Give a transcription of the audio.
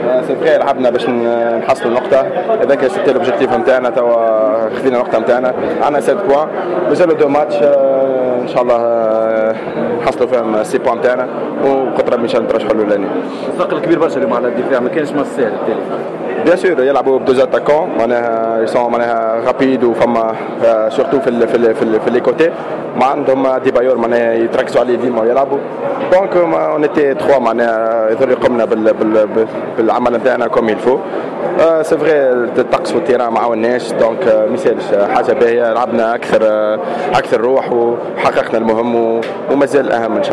سي فري لعبنا باش نحصلوا النقطة، هذاك سيتي لوبجيكتيف نتاعنا. توا خذينا النقطة نتاعنا، عندنا 7 بوان، مازالوا 2 ماتش ان شاء الله نحصلوا فيهم 6 بوان نتاعنا وقطرة ان شاء الله نترشحوا للاني. الفرق الكبير برشا اليوم على الدفاع، ما كانش ماتش سهل التالي. بيان سور يلعبوا بدوز اتاكون معناها يسون معناها رابيد وفما سورتو في لي كوتي ما عندهم ديبايور معناها يتركزوا عليه ديما ويلعبوا. دونك اون ايتي 3 معناها يقدروا يقومنا بالعمل نتاعنا كوم يلفو. سي فري الطقس والتيران ما عاوناش، دونك ما يسالش حاجه باهيه، لعبنا اكثر روح وحققنا المهم ومازال الاهم ان شاء الله.